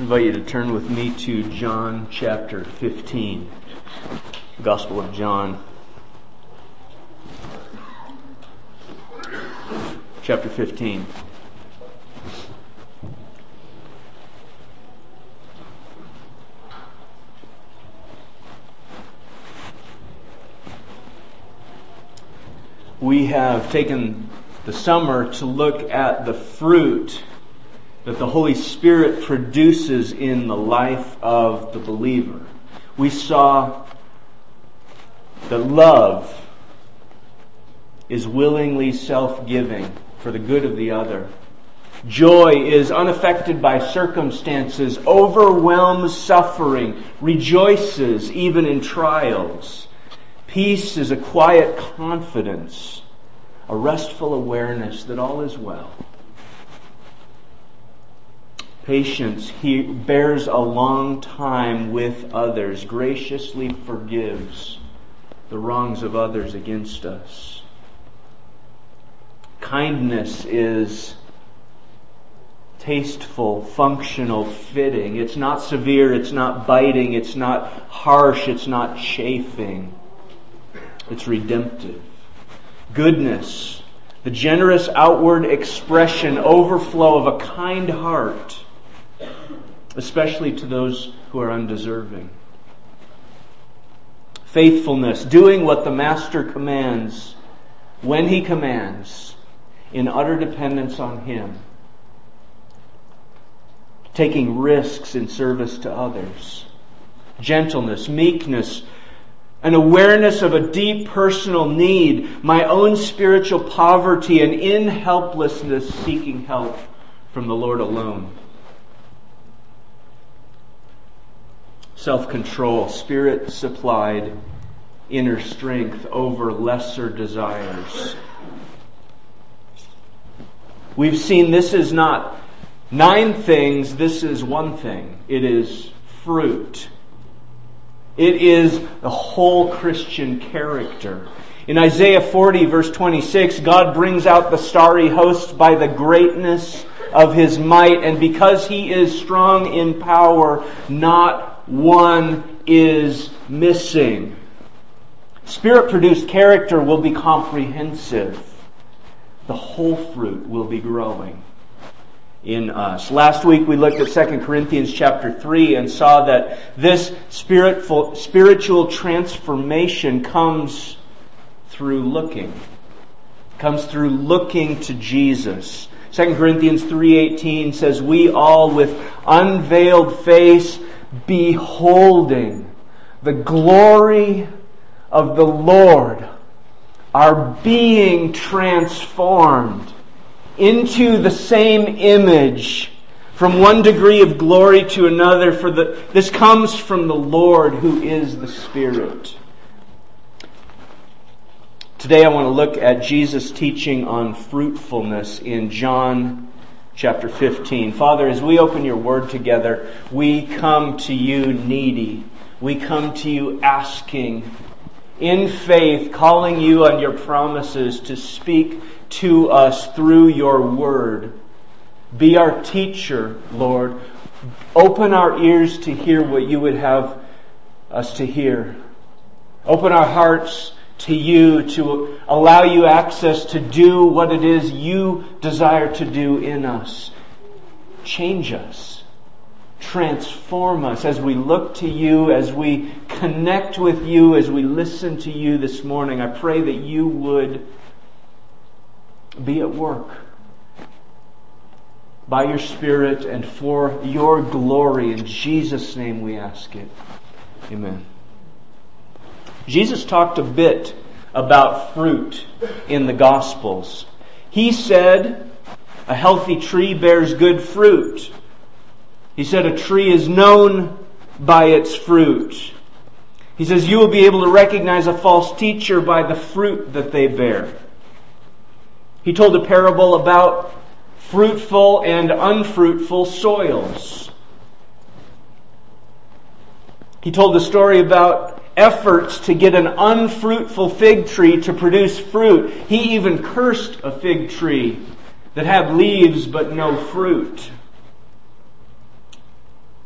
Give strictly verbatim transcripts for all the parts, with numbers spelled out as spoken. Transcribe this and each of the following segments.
I invite you to turn with me to John chapter fifteen, the Gospel of John. Chapter fifteen. We have taken the summer to look at the fruit that the Holy Spirit produces in the life of the believer. We saw that love is willingly self-giving for the good of the other. Joy is unaffected by circumstances, overwhelms suffering, rejoices even in trials. Peace is a quiet confidence, a restful awareness that all is well. Patience he bears a long time with others, graciously forgives the wrongs of others against us. Kindness is tasteful, functional, fitting. It's not severe, it's not biting, it's not harsh, it's not chafing. It's redemptive. Goodness, the generous outward expression, overflow of a kind heart, especially to those who are undeserving. Faithfulness, doing what the Master commands, when He commands, in utter dependence on Him. Taking risks in service to others. Gentleness, meekness, an awareness of a deep personal need, my own spiritual poverty, and in helplessness seeking help from the Lord alone. Self-control, Spirit-supplied inner strength over lesser desires. We've seen this is not nine things, this is one thing. It is fruit. It is the whole Christian character. In Isaiah forty verse twenty-six, God brings out the starry host by the greatness of His might, and because He is strong in power, not one is missing. Spirit-produced character will be comprehensive. The whole fruit will be growing in us. Last week we looked at Second Corinthians chapter three and saw that this spiritual spiritual transformation comes through looking. Comes through looking to Jesus. Second Corinthians three eighteen says, "We all with unveiled face beholding the glory of the Lord are being transformed into the same image from one degree of glory to another, for the this comes from the Lord who is the Spirit." Today I want to look at Jesus' teaching on fruitfulness in John chapter fifteen. Father, as we open your word together, we come to you needy. We come to you asking, in faith, calling you on your promises to speak to us through your word. Be our teacher, Lord. Open our ears to hear what you would have us to hear. Open our hearts to you, to allow you access to do what it is you desire to do in us. Change us. Transform us as we look to you, as we connect with you, as we listen to you this morning. I pray that you would be at work by your Spirit and for your glory. In Jesus' name we ask it. Amen. Jesus talked a bit about fruit in the Gospels. He said, a healthy tree bears good fruit. He said a tree is known by its fruit. He says you will be able to recognize a false teacher by the fruit that they bear. He told a parable about fruitful and unfruitful soils. He told a story about efforts to get an unfruitful fig tree to produce fruit. He even cursed a fig tree that had leaves but no fruit.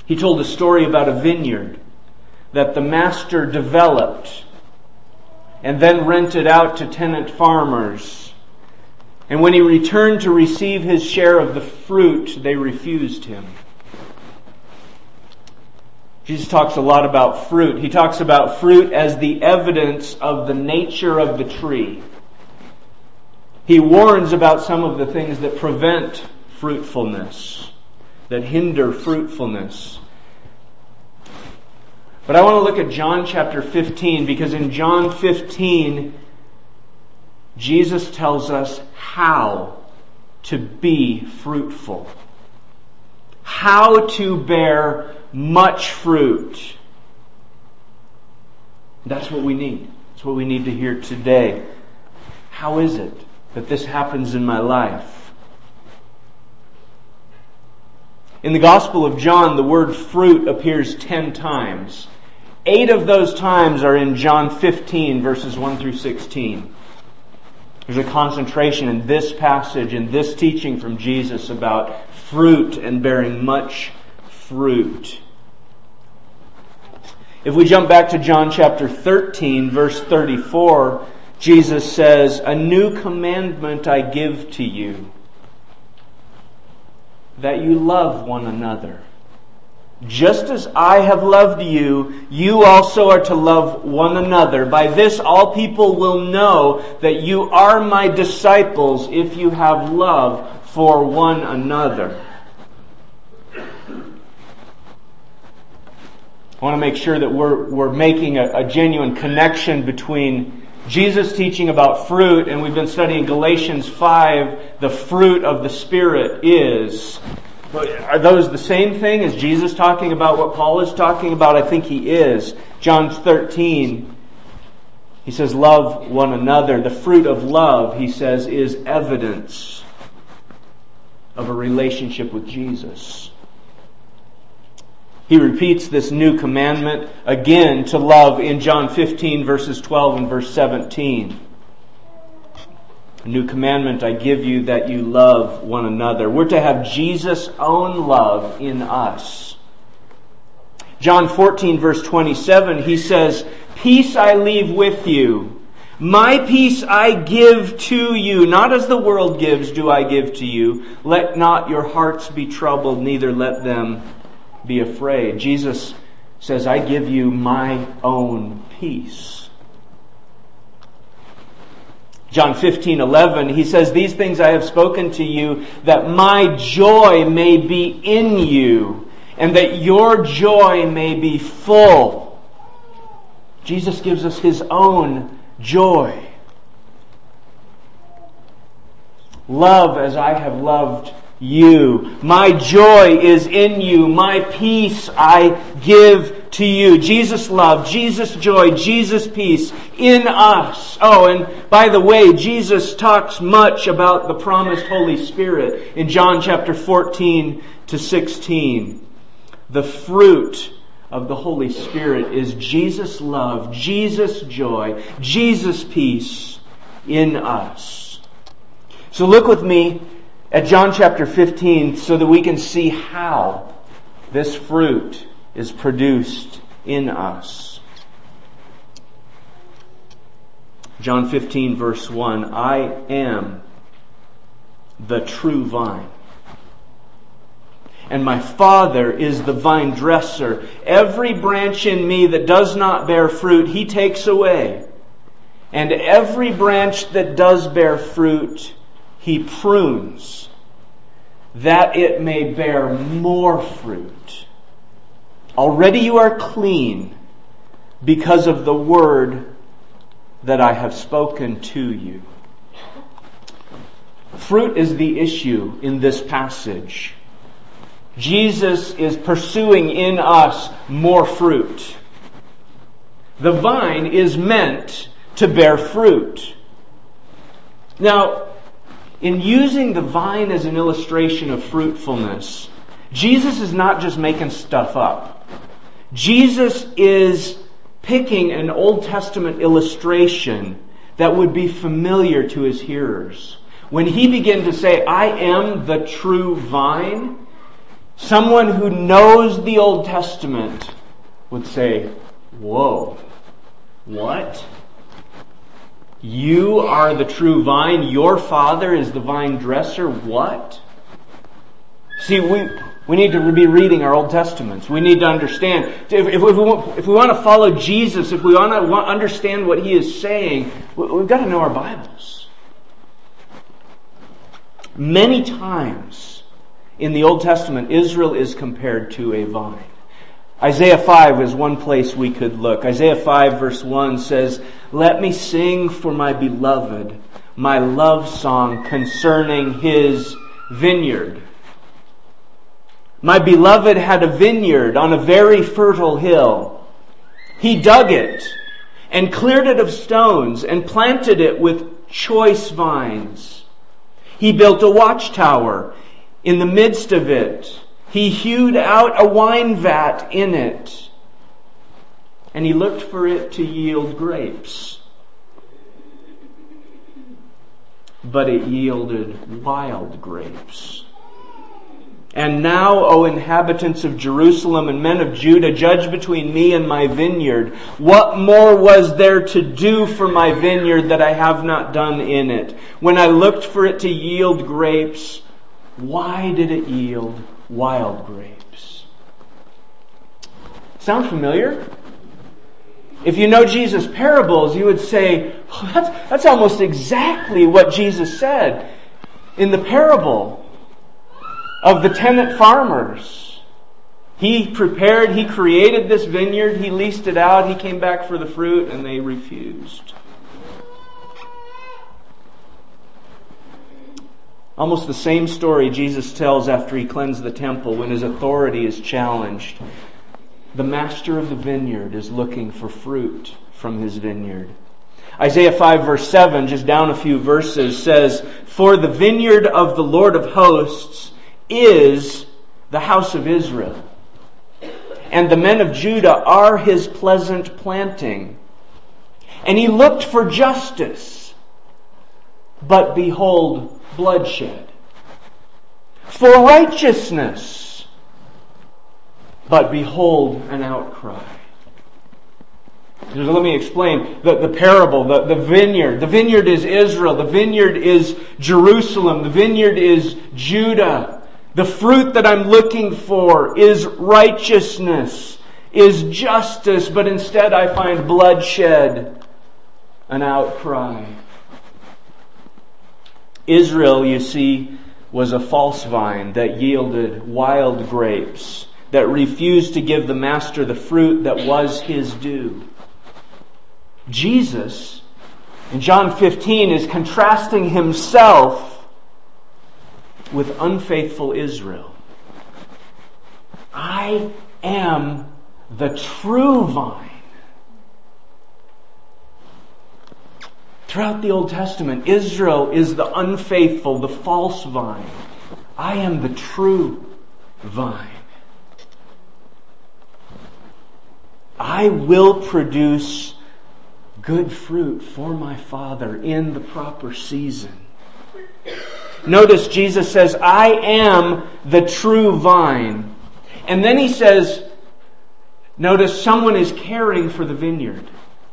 He told a story about a vineyard that the master developed and then rented out to tenant farmers. And when he returned to receive his share of the fruit, they refused him. Jesus talks a lot about fruit. He talks about fruit as the evidence of the nature of the tree. He warns about some of the things that prevent fruitfulness, that hinder fruitfulness. But I want to look at John chapter fifteen, because in John fifteen, Jesus tells us how to be fruitful. How to bear much fruit. That's what we need. That's what we need to hear today. How is it that this happens in my life? In the Gospel of John, the word fruit appears ten times. Eight of those times are in John fifteen, verses one through sixteen. There's a concentration in this passage, in this teaching from Jesus about fruit and bearing much fruit. If we jump back to John chapter thirteen, verse thirty-four, Jesus says, "A new commandment I give to you, that you love one another. Just as I have loved you, you also are to love one another. By this all people will know that you are my disciples, if you have love for one another." I want to make sure that we're, we're making a, a genuine connection between Jesus teaching about fruit, and we've been studying Galatians five, the fruit of the Spirit is. But are those the same thing? Is Jesus talking about what Paul is talking about? I think he is. John thirteen, he says, love one another. The fruit of love, he says, is evidence of a relationship with Jesus. He repeats this new commandment again to love in John fifteen, verses twelve and verse seventeen. A new commandment I give you, that you love one another. We're to have Jesus' own love in us. John fourteen, verse twenty-seven, he says, "Peace I leave with you. My peace I give to you. Not as the world gives do I give to you. Let not your hearts be troubled, neither let them be afraid." Jesus says, I give you my own peace. John fifteen eleven, he says, "These things I have spoken to you, that my joy may be in you, and that your joy may be full." Jesus gives us his own joy. Love as I have loved you. My joy is in you. My peace I give to you. Jesus' love, Jesus' joy, Jesus' peace in us. Oh, and by the way, Jesus talks much about the promised Holy Spirit in John chapter fourteen to sixteen. The fruit of the Holy Spirit is Jesus' love, Jesus' joy, Jesus' peace in us. So look with me at John chapter fifteen so that we can see how this fruit is produced in us. John fifteen verse one, "I am the true vine, and my Father is the vine dresser. Every branch in me that does not bear fruit, he takes away. And every branch that does bear fruit, he prunes, that it may bear more fruit. Already you are clean because of the word that I have spoken to you." Fruit is the issue in this passage. Jesus is pursuing in us more fruit. The vine is meant to bear fruit. Now, in using the vine as an illustration of fruitfulness, Jesus is not just making stuff up. Jesus is picking an Old Testament illustration that would be familiar to his hearers. When he began to say, "I am the true vine," someone who knows the Old Testament would say, whoa, what? You are the true vine, your Father is the vine dresser, what? See, we we need to be reading our Old Testaments. We need to understand. If, if, we, want, if we want to follow Jesus, if we want to understand what He is saying, we've got to know our Bibles. Many times in the Old Testament, Israel is compared to a vine. Isaiah five is one place we could look. Isaiah five verse one says, "Let me sing for my beloved my love song concerning his vineyard. My beloved had a vineyard on a very fertile hill. He dug it and cleared it of stones and planted it with choice vines. He built a watchtower in the midst of it. He hewed out a wine vat in it, and he looked for it to yield grapes. But it yielded wild grapes. And now, O inhabitants of Jerusalem and men of Judah, judge between me and my vineyard. What more was there to do for my vineyard that I have not done in it? When I looked for it to yield grapes, why did it yield wild grapes?" Sound familiar? If you know Jesus' parables, you would say, oh, that's, that's almost exactly what Jesus said in the parable of the tenant farmers. He prepared, He created this vineyard, He leased it out, He came back for the fruit, and they refused. Almost the same story Jesus tells after He cleansed the temple when His authority is challenged. The master of the vineyard is looking for fruit from his vineyard. Isaiah five verse seven, just down a few verses, says, "For the vineyard of the Lord of hosts is the house of Israel, and the men of Judah are His pleasant planting. And He looked for justice, but behold, bloodshed. For righteousness, but behold, an outcry." Let me explain the, the parable, the, the vineyard. The vineyard is Israel. The vineyard is Jerusalem. The vineyard is Judah. The fruit that I'm looking for is righteousness, is justice, but instead I find bloodshed, an outcry. Israel, you see, was a false vine that yielded wild grapes, that refused to give the master the fruit that was his due. Jesus, in John fifteen, is contrasting Himself with unfaithful Israel. I am the true vine. Throughout the Old Testament, Israel is the unfaithful, the false vine. I am the true vine. I will produce good fruit for my Father in the proper season. Notice Jesus says, "I am the true vine." And then He says, notice someone is caring for the vineyard.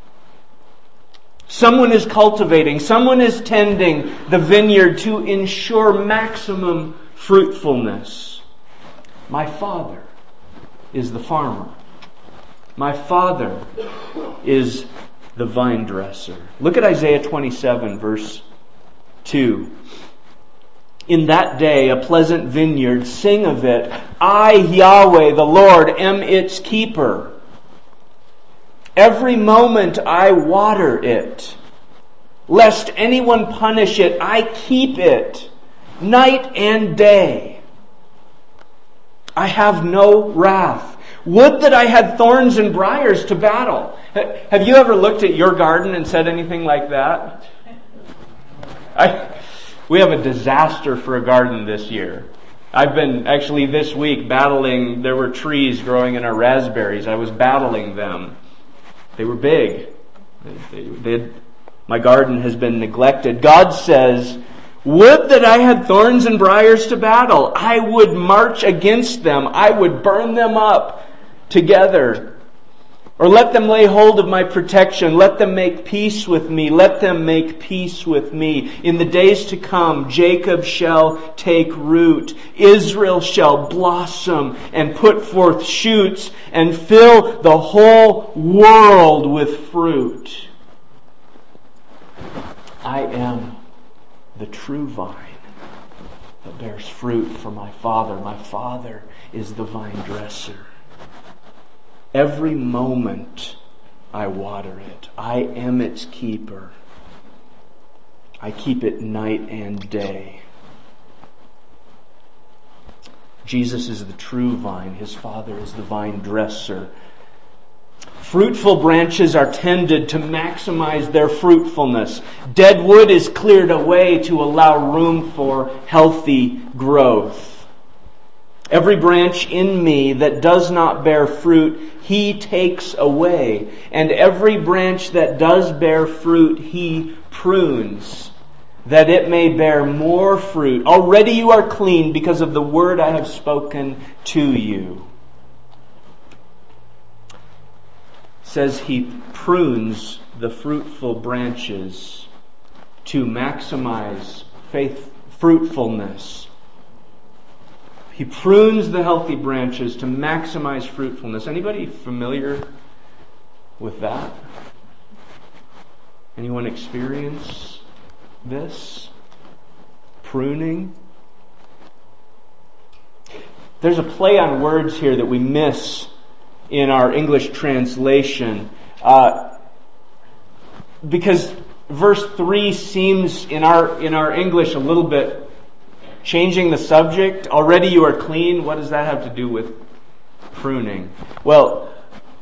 Someone is cultivating, someone is tending the vineyard to ensure maximum fruitfulness. My Father is the farmer. My Father is the vine dresser. Look at Isaiah twenty-seven, verse two. "In that day, a pleasant vineyard, sing of it. I, Yahweh, the Lord, am its keeper. Every moment I water it. Lest anyone punish it, I keep it night and day. I have no wrath. Would that I had thorns and briars to battle." Have you ever looked at your garden and said anything like that? I, we have a disaster for a garden this year. I've been actually this week battling, there were trees growing in our raspberries. I was battling them. They were big. They, they, they had, my garden has been neglected. God says, Would that I had thorns and briars to battle. I would march against them. I would burn them up together. Or let them lay hold of my protection. Let them make peace with me. Let them make peace with me. In the days to come, Jacob shall take root. Israel shall blossom and put forth shoots and fill the whole world with fruit. I am the true vine that bears fruit for my Father. My Father is the vine dresser. Every moment I water it. I am its keeper. I keep it night and day. Jesus is the true vine. His Father is the vine dresser. Fruitful branches are tended to maximize their fruitfulness. Dead wood is cleared away to allow room for healthy growth. Every branch in me that does not bear fruit, He takes away. And every branch that does bear fruit, He prunes, that it may bear more fruit. Already you are clean because of the word I have spoken to you. Says He prunes the fruitful branches to maximize faith fruitfulness. He prunes the healthy branches to maximize fruitfulness. Anybody familiar with that? Anyone experience this? Pruning? There's a play on words here that we miss in our English translation. Uh, because verse three seems in our in our English a little bit changing the subject. Already you are clean. What does that have to do with pruning? Well,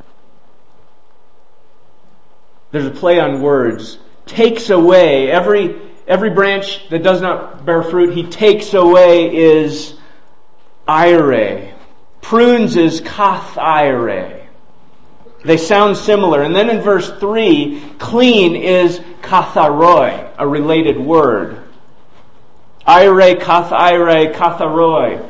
there's a play on words. Takes away. Every every branch that does not bear fruit, He takes away is ire. Prunes is kath ire. They sound similar. And then in verse three, clean is katharoi, a related word. Ire, kath ire, katharoi.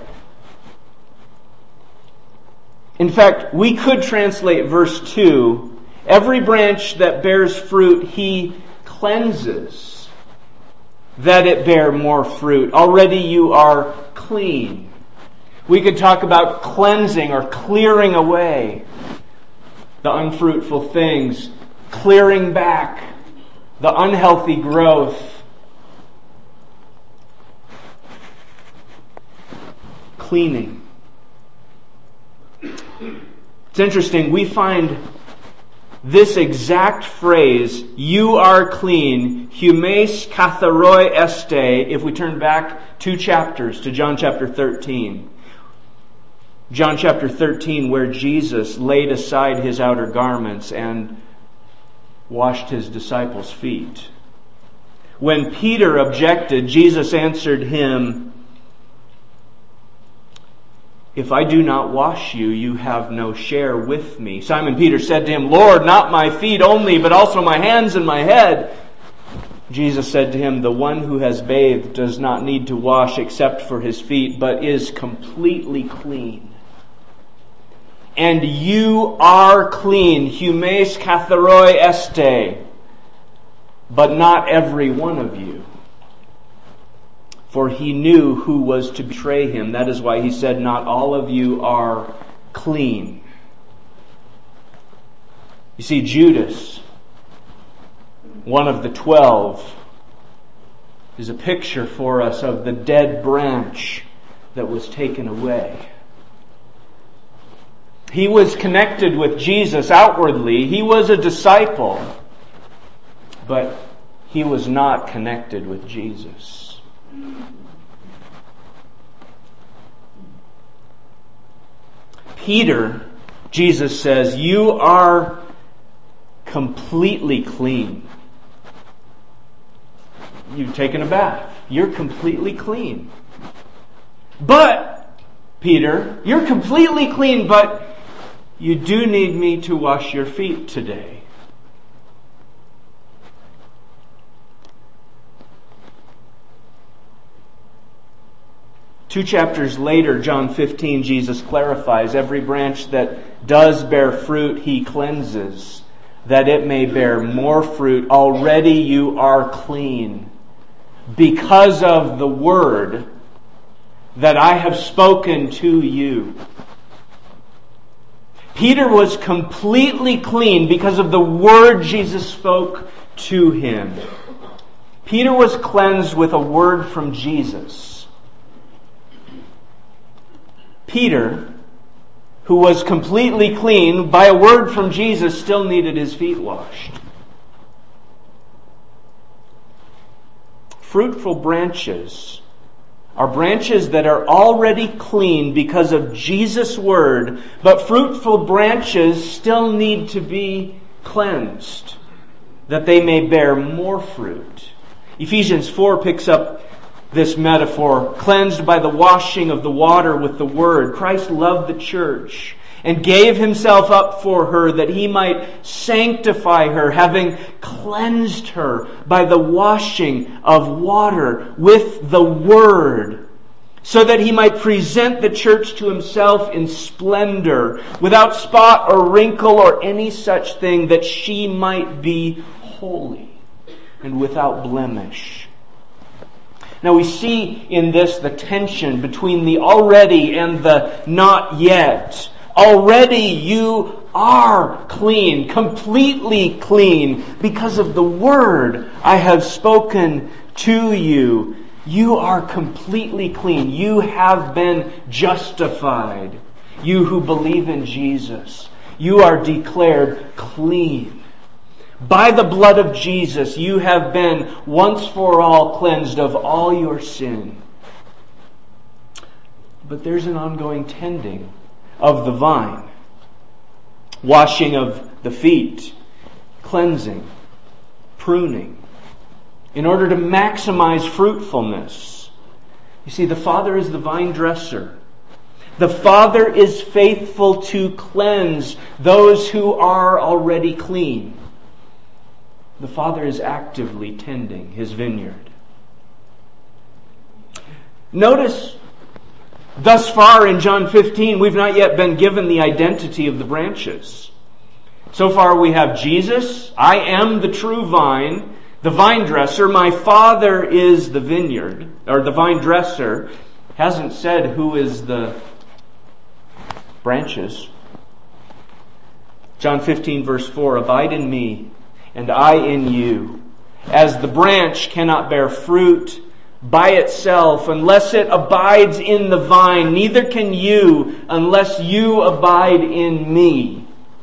In fact, we could translate verse two, every branch that bears fruit, He cleanses, that it bear more fruit. Already you are clean. We could talk about cleansing or clearing away the unfruitful things, clearing back the unhealthy growth, cleaning. It's interesting, we find this exact phrase, you are clean, humes katharoi este, if we turn back two chapters to John chapter thirteen. John chapter thirteen, where Jesus laid aside His outer garments and washed His disciples' feet. When Peter objected, Jesus answered him, if I do not wash you, you have no share with me. Simon Peter said to Him, Lord, not my feet only, but also my hands and my head. Jesus said to him, the one who has bathed does not need to wash except for his feet, but is completely clean. And you are clean, humes katharoi este, but not every one of you. For He knew who was to betray Him. That is why He said, not all of you are clean. You see, Judas, one of the twelve, is a picture for us of the dead branch that was taken away. He was connected with Jesus outwardly. He was a disciple. But he was not connected with Jesus. Peter, Jesus says, you are completely clean. You've taken a bath. You're completely clean. But, Peter, you're completely clean, but you do need me to wash your feet today. Two chapters later, John fifteen, Jesus clarifies, every branch that does bear fruit, He cleanses, that it may bear more fruit. Already you are clean, because of the word that I have spoken to you. Peter was completely clean because of the word Jesus spoke to him. Peter was cleansed with a word from Jesus. Peter, who was completely clean by a word from Jesus, still needed his feet washed. Fruitful branches are branches that are already clean because of Jesus' word, but fruitful branches still need to be cleansed, that they may bear more fruit. Ephesians four picks up this metaphor, cleansed by the washing of the water with the word. Christ loved the church and gave Himself up for her that He might sanctify her, having cleansed her by the washing of water with the word, so that He might present the church to Himself in splendor, without spot or wrinkle or any such thing, that she might be holy and without blemish. Now we see in this the tension between the already and the not yet. Already you are clean, completely clean, because of the word I have spoken to you. You are completely clean. You have been justified. You who believe in Jesus, you are declared clean. By the blood of Jesus, you have been once for all cleansed of all your sin. But there's an ongoing tending of the vine, washing of the feet, cleansing, pruning, in order to maximize fruitfulness. You see, the Father is the vine dresser. The Father is faithful to cleanse those who are already clean. The Father is actively tending His vineyard. Notice, thus far in John fifteen, we've not yet been given the identity of the branches. So far we have Jesus, I am the true vine, the vine dresser. My Father is the vineyard, or the vine dresser. Hasn't said who is the branches. John fifteen verse four, abide in me, and I in you. As the branch cannot bear fruit by itself unless it abides in the vine, neither can you unless you abide in me.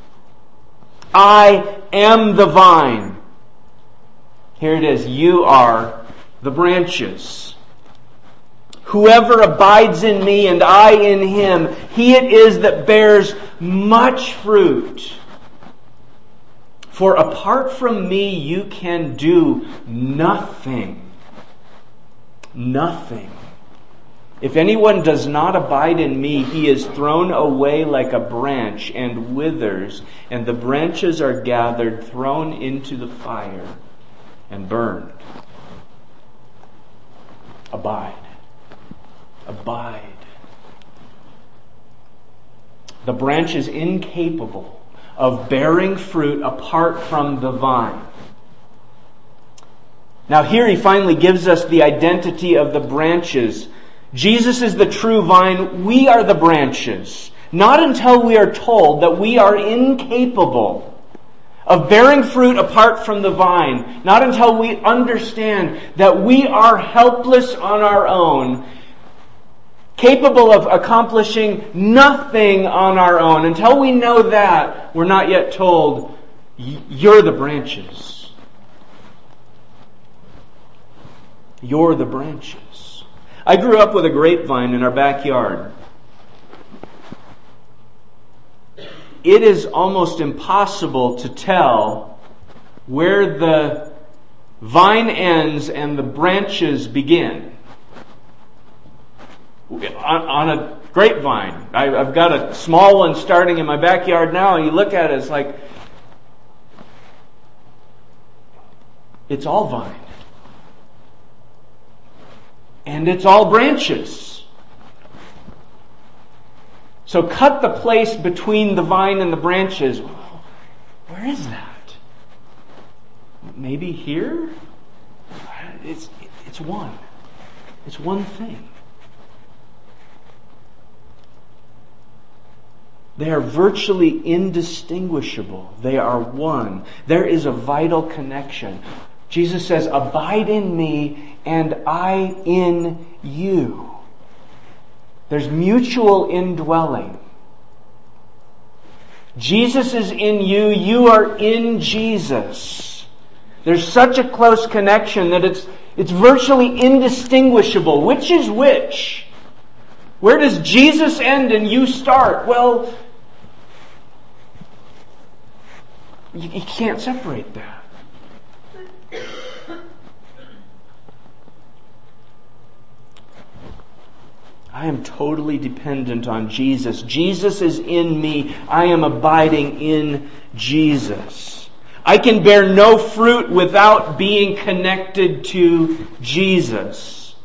I am the vine. Here it is. You are the branches. Whoever abides in me and I in him, he it is that bears much fruit. For apart from me, you can do nothing. Nothing. If anyone does not abide in me, he is thrown away like a branch and withers, and the branches are gathered, thrown into the fire, and burned. Abide. Abide. The branch is incapable of bearing fruit apart from the vine. Now here he finally gives us the identity of the branches. Jesus is the true vine. We are the branches. Not until we are told that we are incapable of bearing fruit apart from the vine. Not until we understand that we are helpless on our own, capable of accomplishing nothing on our own. Until we know that, we're not yet told, you're the branches. You're the branches. I grew up with a grapevine in our backyard. It is almost impossible to tell where the vine ends and the branches begin. On, on a grapevine. I, I've got a small one starting in my backyard now, and you look at it, it's like, it's all vine. And it's all branches. So cut the place between the vine and the branches. Where is that? Maybe here? It's, it's one. It's one thing. They are virtually indistinguishable. They are one. There is a vital connection. Jesus says, abide in me and I in you. There's mutual indwelling. Jesus is in you. You are in Jesus. There's such a close connection that it's, it's virtually indistinguishable. Which is which? Where does Jesus end and you start? Well, you, you can't separate that. I am totally dependent on Jesus. Jesus is in me. I am abiding in Jesus. I can bear no fruit without being connected to Jesus.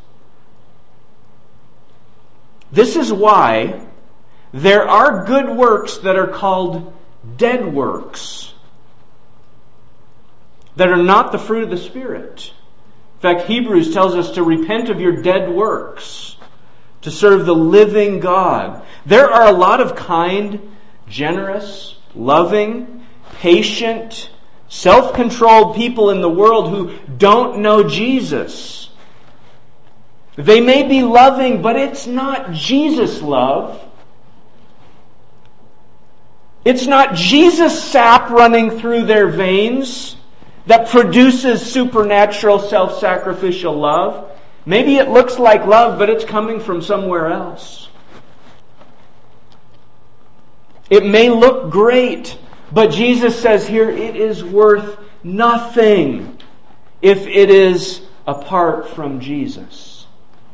This is why there are good works that are called dead works, that are not the fruit of the Spirit. In fact, Hebrews tells us to repent of your dead works, to serve the living God. There are a lot of kind, generous, loving, patient, self-controlled people in the world who don't know Jesus. They may be loving, but it's not Jesus love. It's not Jesus sap running through their veins that produces supernatural self-sacrificial love. Maybe it looks like love, but it's coming from somewhere else. It may look great, but Jesus says here it is worth nothing if it is apart from Jesus.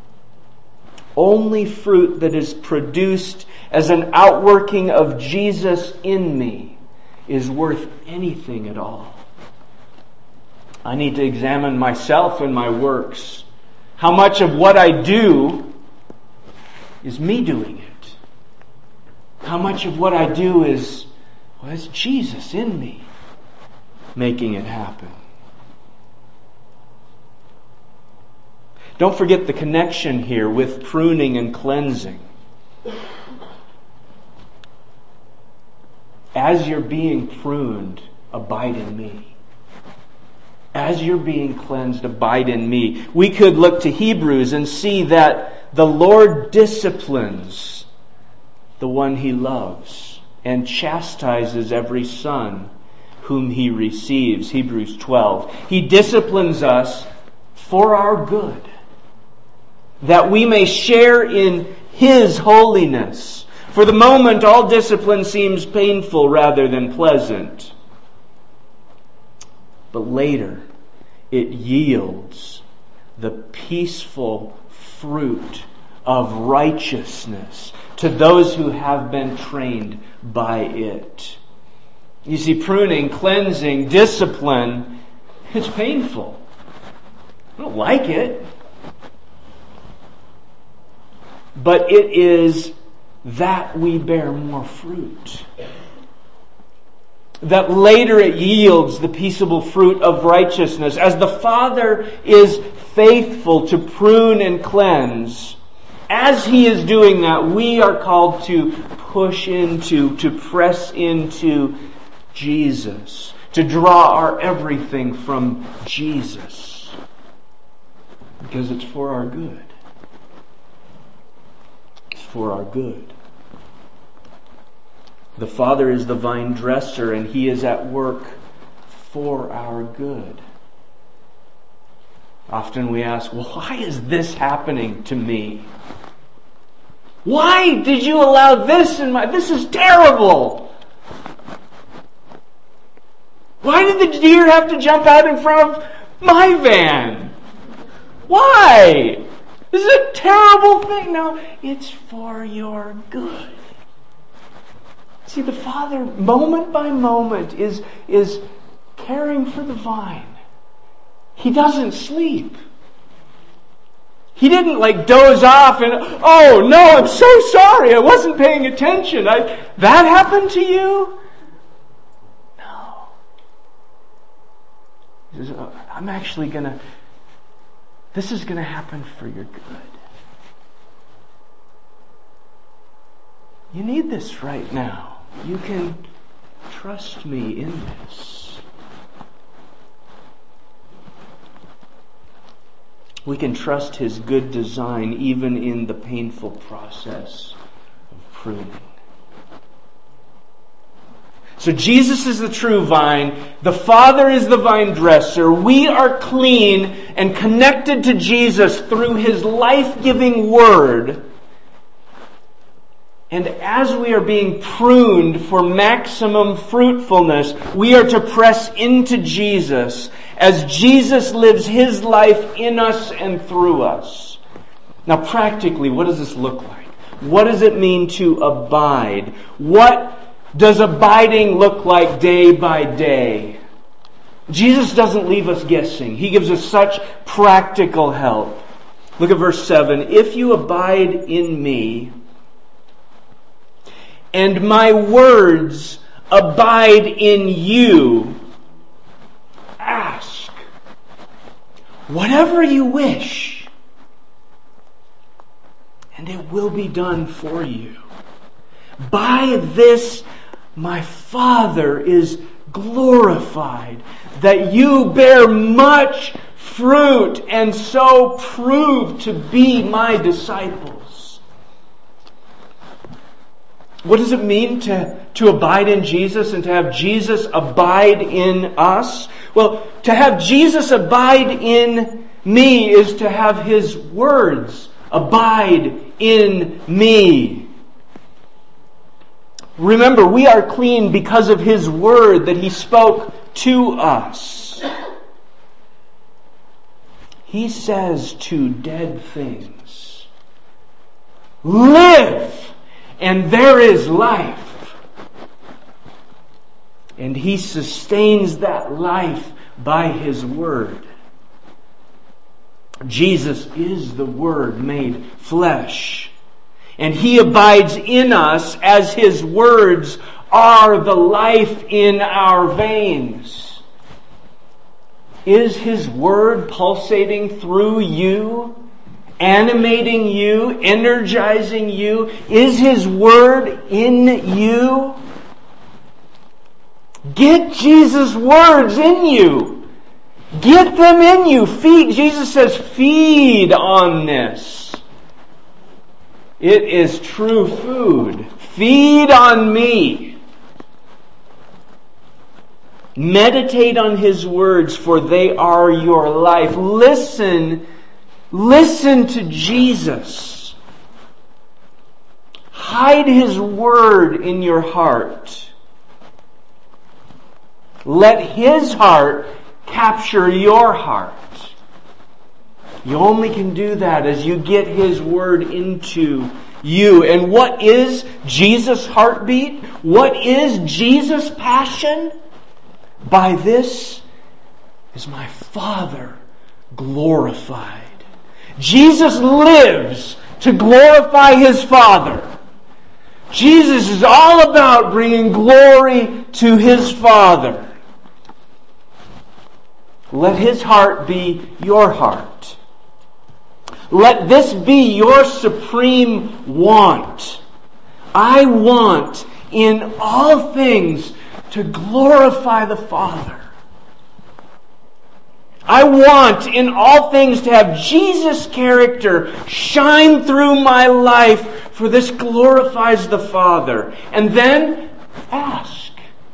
Only fruit that is produced as an outworking of Jesus in me is worth anything at all. I need to examine myself and my works. How much of what I do is me doing it? How much of what I do is, well, it's Jesus in me making it happen? Don't forget the connection here with pruning and cleansing. As you're being pruned, abide in me. As you're being cleansed, abide in me. We could look to Hebrews and see that the Lord disciplines the one He loves and chastises every son whom He receives. Hebrews twelve. He disciplines us for our good, that we may share in His holiness. For the moment, all discipline seems painful rather than pleasant. But later, it yields the peaceful fruit of righteousness to those who have been trained by it. You see, pruning, cleansing, discipline, it's painful. I don't like it. But it is that we bear more fruit. That later it yields the peaceable fruit of righteousness. As the Father is faithful to prune and cleanse, as He is doing that, we are called to push into, to press into Jesus, to draw our everything from Jesus, because it's for our good. It's for our good. The Father is the vine dresser, and He is at work for our good. Often we ask, well, why is this happening to me? Why did you allow this in my... This is terrible! Why did the deer have to jump out in front of my van? Why? This is a terrible thing. No, it's for your good. See, the Father, moment by moment, is, is caring for the vine. He doesn't sleep. He didn't like doze off and, oh no, I'm so sorry, I wasn't paying attention. I, that happened to you? No. He says, oh, I'm actually going to, this is going to happen for your good. You need this right now. You can trust me in this. We can trust His good design even in the painful process of pruning. So Jesus is the true vine. The Father is the vine dresser. We are clean and connected to Jesus through His life-giving Word. And as we are being pruned for maximum fruitfulness, we are to press into Jesus as Jesus lives His life in us and through us. Now practically, what does this look like? What does it mean to abide? What does abiding look like day by day? Jesus doesn't leave us guessing. He gives us such practical help. Look at verse seven. If you abide in me, and my words abide in you, ask whatever you wish, and it will be done for you. By this my Father is glorified, that you bear much fruit and so prove to be my disciples. What does it mean to, to abide in Jesus and to have Jesus abide in us? Well, to have Jesus abide in me is to have His words abide in me. Remember, we are clean because of His word that He spoke to us. He says to dead things, live! And there is life. And He sustains that life by His Word. Jesus is the Word made flesh. And He abides in us as His words are the life in our veins. Is His Word pulsating through you? Animating you, energizing you? Is His Word in you? Get Jesus' words in you. Get them in you. Feed. Jesus says, feed on this. It is true food. Feed on me. Meditate on His words, for they are your life. Listen Listen to Jesus. Hide His word in your heart. Let His heart capture your heart. You only can do that as you get His word into you. And what is Jesus' heartbeat? What is Jesus' passion? By this is my Father glorified. Jesus lives to glorify His Father. Jesus is all about bringing glory to His Father. Let His heart be your heart. Let this be your supreme want. I want in all things to glorify the Father. I want in all things to have Jesus' character shine through my life, for this glorifies the Father. And then ask.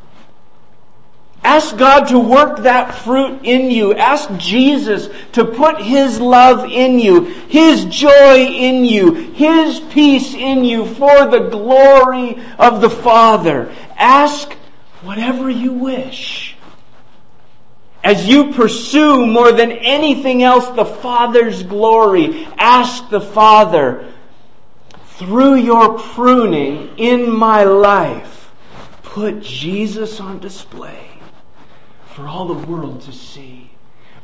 Ask God to work that fruit in you. Ask Jesus to put His love in you, His joy in you, His peace in you for the glory of the Father. Ask whatever you wish. As you pursue more than anything else the Father's glory, ask the Father, through your pruning in my life, put Jesus on display for all the world to see.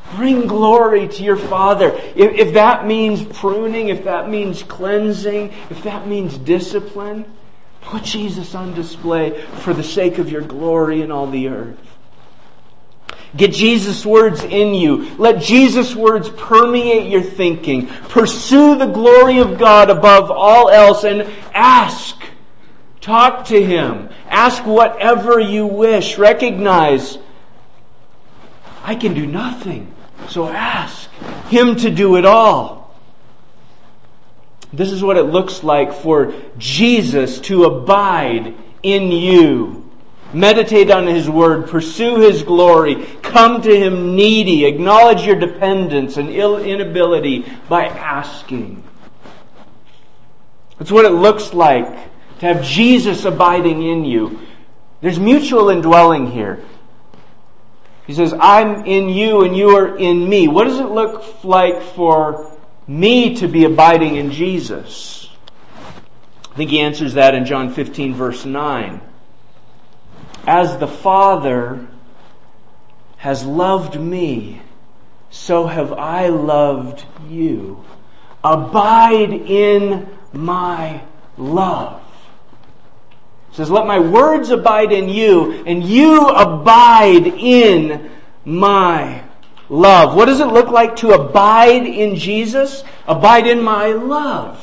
Bring glory to your Father. If, if that means pruning, if that means cleansing, if that means discipline, put Jesus on display for the sake of your glory in all the earth. Get Jesus' words in you. Let Jesus' words permeate your thinking. Pursue the glory of God above all else and ask. Talk to Him. Ask whatever you wish. Recognize, I can do nothing. So ask Him to do it all. This is what it looks like for Jesus to abide in you. Meditate on His Word. Pursue His glory. Come to Him needy. Acknowledge your dependence and inability by asking. That's what it looks like to have Jesus abiding in you. There's mutual indwelling here. He says, I'm in you and you are in me. What does it look like for me to be abiding in Jesus? I think He answers that in John fifteen, verse nine. As the Father has loved me, so have I loved you. Abide in my love. It says, let my words abide in you, and you abide in my love. What does it look like to abide in Jesus? Abide in my love.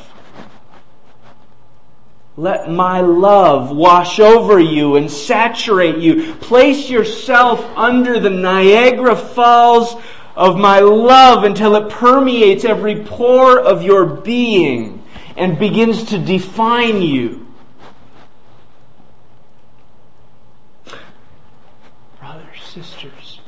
Let my love wash over you and saturate you. Place yourself under the Niagara Falls of my love until it permeates every pore of your being and begins to define you. Brothers, sisters,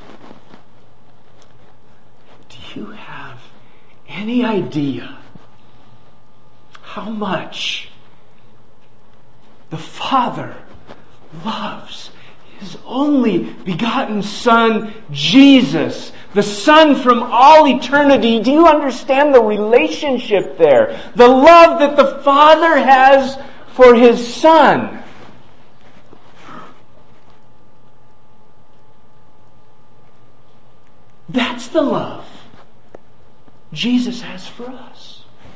do you have any idea how much the Father loves His only begotten Son, Jesus, the Son from all eternity? Do you understand the relationship there? The love that the Father has for His Son. That's the love Jesus has for us.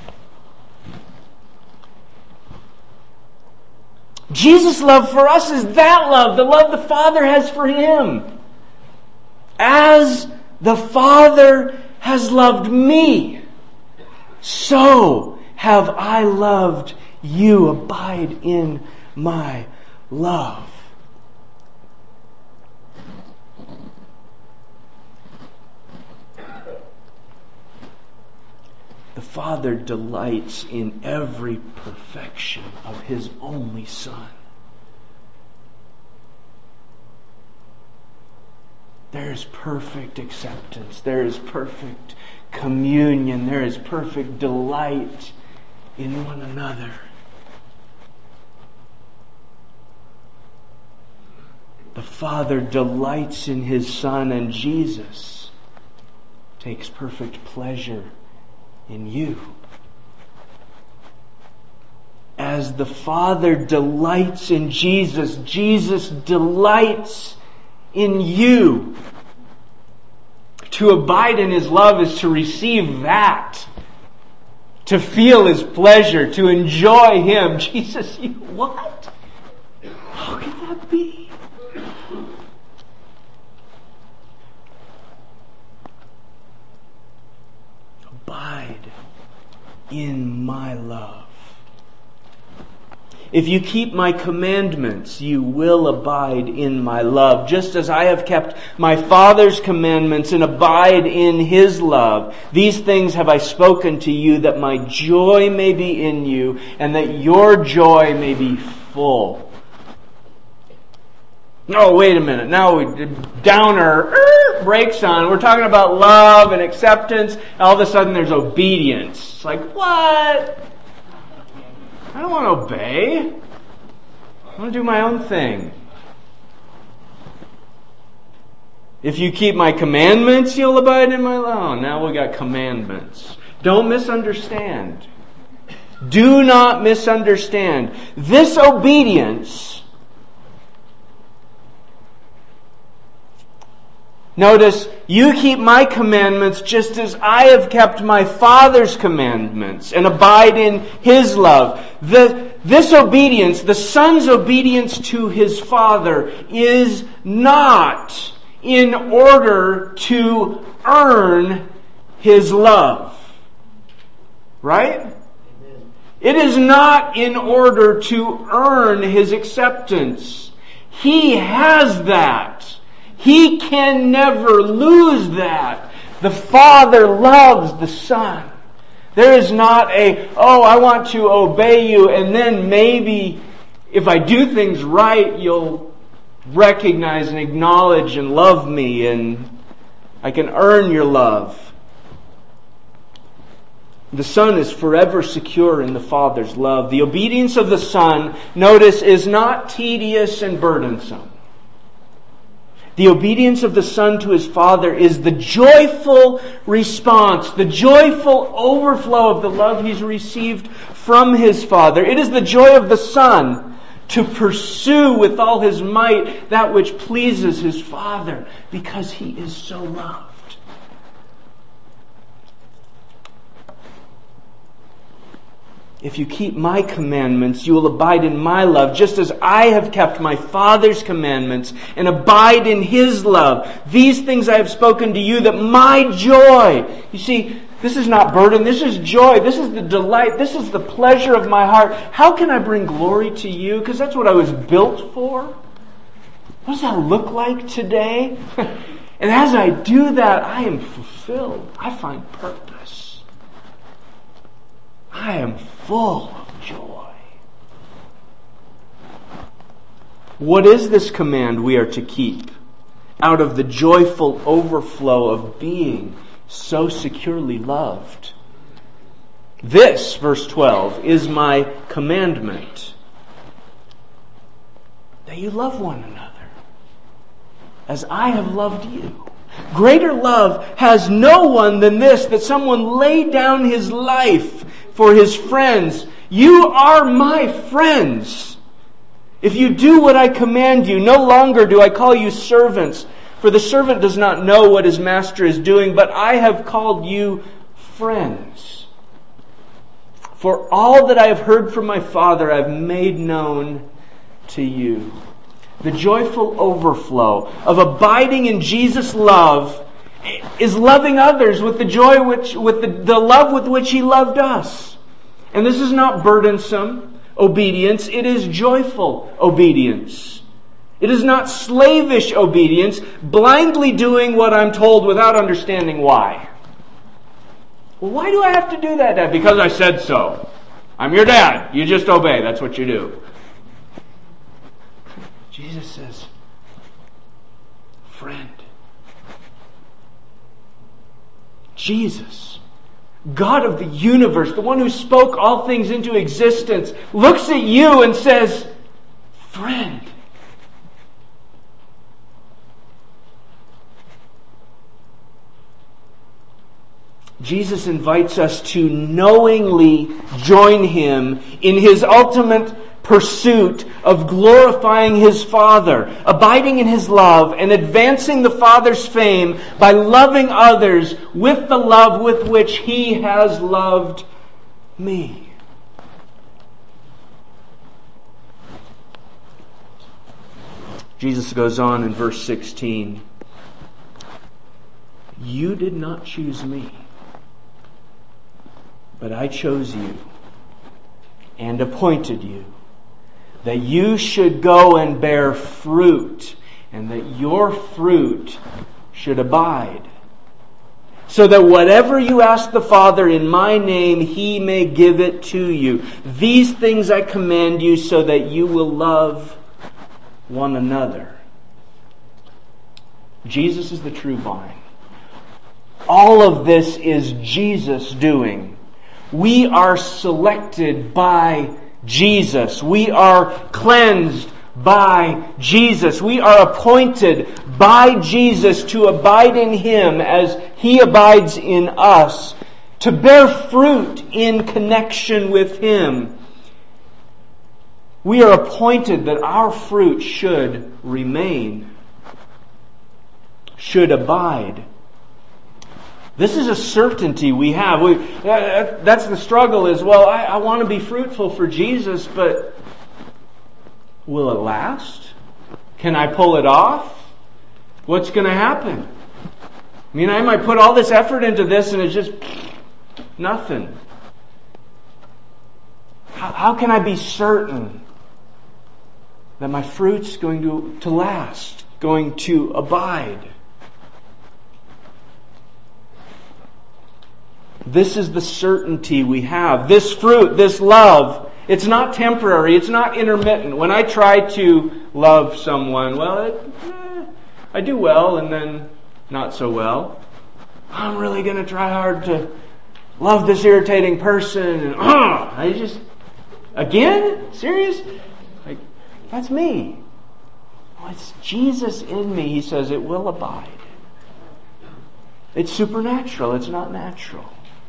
Jesus' love for us is that love, the love the Father has for Him. As the Father has loved me, so have I loved you. Abide in my love. The Father delights in every perfection of His only Son. There is perfect acceptance. There is perfect communion. There is perfect delight in one another. The Father delights in His Son, and Jesus takes perfect pleasure in you. As the Father delights in Jesus, Jesus delights in you. To abide in His love is to receive that. To feel His pleasure, to enjoy Him. Jesus, you what? How can that be? Abide in my love. If you keep my commandments, you will abide in my love, just as I have kept my Father's commandments and abide in His love. These things have I spoken to you, that my joy may be in you, and that your joy may be full. Oh, wait a minute. Now we downer er, brakes on. We're talking about love and acceptance. All of a sudden there's obedience. It's like, what? I don't want to obey. I want to do my own thing. If you keep my commandments, you'll abide in my law. Now we got commandments. Don't misunderstand. Do not misunderstand. This obedience Notice, you keep my commandments just as I have kept my Father's commandments and abide in His love. The, this obedience, the Son's obedience to His Father, is not in order to earn His love. Right? It is not in order to earn His acceptance. He has that. He can never lose that. The Father loves the Son. There is not a, oh, I want to obey you, and then maybe if I do things right, you'll recognize and acknowledge and love me, and I can earn your love. The Son is forever secure in the Father's love. The obedience of the Son, notice, is not tedious and burdensome. The obedience of the Son to His Father is the joyful response, the joyful overflow of the love He's received from His Father. It is the joy of the Son to pursue with all His might that which pleases His Father, because He is so loved. If you keep my commandments, you will abide in my love, just as I have kept my Father's commandments and abide in His love. These things I have spoken to you, that my joy... You see, this is not burden, this is joy, this is the delight, this is the pleasure of my heart. How can I bring glory to you? Because that's what I was built for. What does that look like today? And as I do that, I am fulfilled. I find purpose. I am full of joy. What is this command we are to keep out of the joyful overflow of being so securely loved? This, verse twelve, is my commandment, that you love one another as I have loved you. Greater love has no one than this, that someone lay down his life for his friends. You are my friends if you do what I command you. No longer do I call you servants, for the servant does not know what his master is doing, but I have called you friends. For all that I have heard from my Father I have made known to you. The joyful overflow of abiding in Jesus' love is loving others with the joy which, with the, the love with which He loved us. And this is not burdensome obedience, it is joyful obedience. It is not slavish obedience, blindly doing what I'm told without understanding why. Well, why do I have to do that, Dad? Because I said so. I'm your dad. You just obey. That's what you do. Jesus says, friend, Jesus, God of the universe, the one who spoke all things into existence, looks at you and says, friend. Jesus invites us to knowingly join Him in His ultimate pursuit of glorifying His Father, abiding in His love, and advancing the Father's fame by loving others with the love with which He has loved me. Jesus goes on in verse sixteen. You did not choose me, but I chose you and appointed you, that you should go and bear fruit, and that your fruit should abide, so that whatever you ask the Father in my name, He may give it to you. These things I command you, so that you will love one another. Jesus is the true vine. All of this is Jesus doing. We are selected by Jesus. We are cleansed by Jesus. We are appointed by Jesus to abide in Him as He abides in us, to bear fruit in connection with Him. We are appointed that our fruit should remain. should abide. This is a certainty we have. We, that's the struggle is, well, I, I want to be fruitful for Jesus, but will it last? Can I pull it off? What's going to happen? I mean, I might put all this effort into this and it's just nothing. How, how can I be certain that my fruit's going to, to last, going to abide? This is the certainty we have. This fruit, this love, it's not temporary, it's not intermittent. When I try to love someone, well, it, eh, I do well and then not so well. I'm really going to try hard to love this irritating person. And uh, I just, again? Serious? Like, that's me. Oh, it's Jesus in me. He says it will abide. It's supernatural. It's not natural.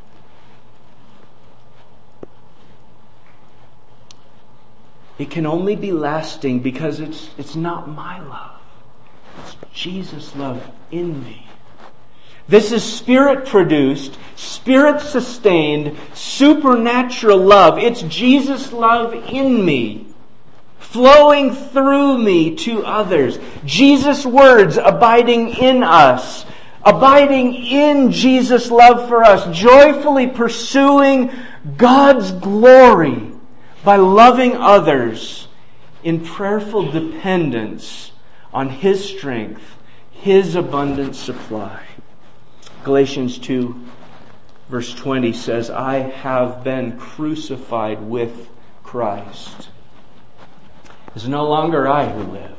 It can only be lasting because it's it's not my love. It's Jesus' love in me. This is Spirit-produced, Spirit-sustained, supernatural love. It's Jesus' love in me, flowing through me to others. Jesus' words abiding in us, abiding in Jesus' love for us, joyfully pursuing God's glory by loving others in prayerful dependence on His strength, His abundant supply. Galatians two verse twenty says, I have been crucified with Christ. It is no longer I who live,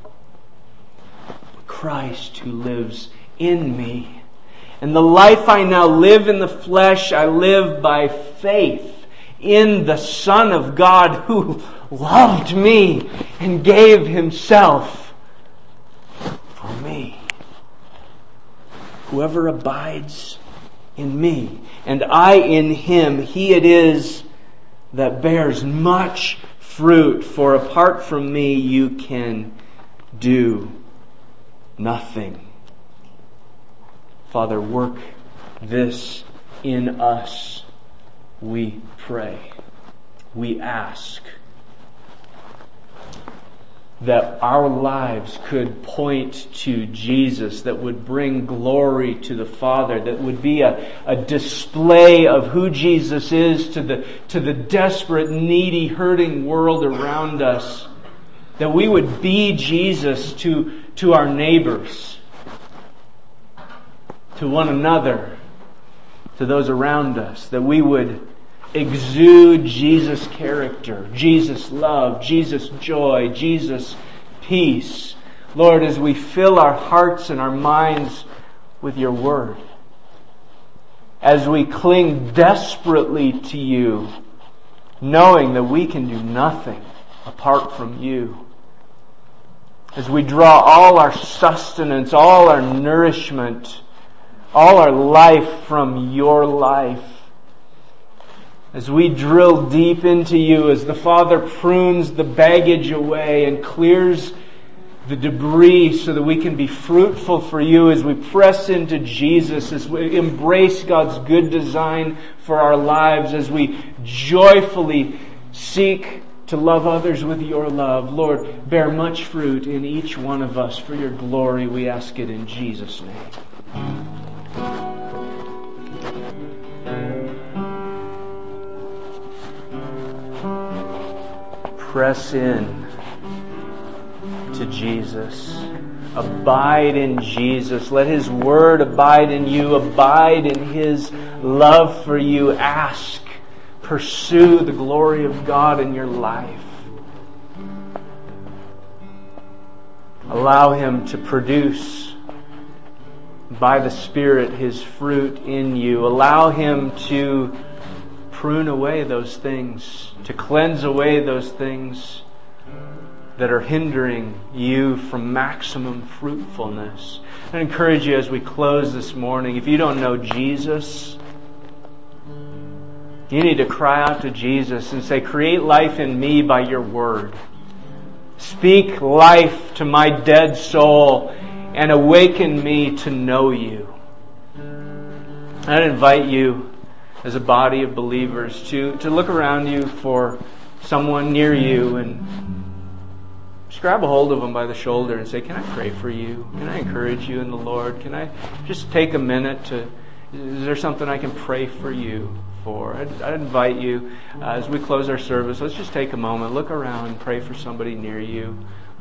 but Christ who lives in me. And the life I now live in the flesh, I live by faith in the Son of God who loved me and gave Himself for me. Whoever abides in me and I in him, he it is that bears much fruit, for apart from me you can do nothing. Father, work this in us, we pray. We ask that our lives could point to Jesus, that would bring glory to the Father, that would be a, a display of who Jesus is to the, to the desperate, needy, hurting world around us, that we would be Jesus to, to our neighbors, to one another, to those around us, that we would exude Jesus' character, Jesus' love, Jesus' joy, Jesus' peace. Lord, as we fill our hearts and our minds with Your Word, as we cling desperately to You, knowing that we can do nothing apart from You, as we draw all our sustenance, all our nourishment, all our life from Your life, as we drill deep into You, as the Father prunes the baggage away and clears the debris so that we can be fruitful for You, as we press into Jesus, as we embrace God's good design for our lives, as we joyfully seek to love others with Your love. Lord, bear much fruit in each one of us for Your glory. We ask it in Jesus' name. Press in to Jesus. Abide in Jesus. Let His Word abide in you. Abide in His love for you. Ask. Pursue the glory of God in your life. Allow Him to produce by the Spirit His fruit in you. Allow Him to prune away those things, to cleanse away those things that are hindering you from maximum fruitfulness. I encourage you as we close this morning, if you don't know Jesus, you need to cry out to Jesus and say, create life in me by Your Word. Speak life to my dead soul and awaken me to know you. I'd invite you as a body of believers to, to look around you for someone near you and just grab a hold of them by the shoulder and say, can I pray for you? Can I encourage you in the Lord? Can I just take a minute to, is there something I can pray for you for? I'd, I'd invite you uh, as we close our service, let's just take a moment, look around and pray for somebody near you.